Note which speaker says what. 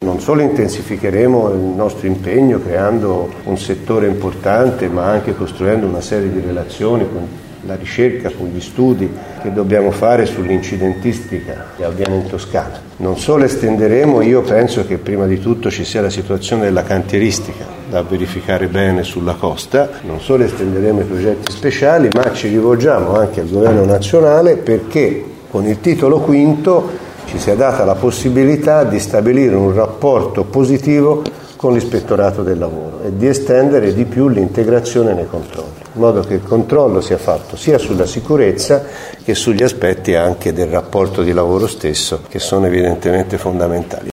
Speaker 1: non solo intensificheremo il nostro impegno creando un settore importante, ma anche costruendo una serie di relazioni con la ricerca, con gli studi che dobbiamo fare sull'incidentistica che avviene in Toscana. Non solo estenderemo, io penso che prima di tutto ci sia la situazione della cantieristica da verificare bene sulla costa, non solo estenderemo i progetti speciali, ma ci rivolgiamo anche al governo nazionale perché con il titolo quinto ci sia data la possibilità di stabilire un rapporto positivo con l'ispettorato del lavoro e di estendere di più l'integrazione nei controlli, in modo che il controllo sia fatto sia sulla sicurezza che sugli aspetti anche del rapporto di lavoro stesso, che sono evidentemente fondamentali.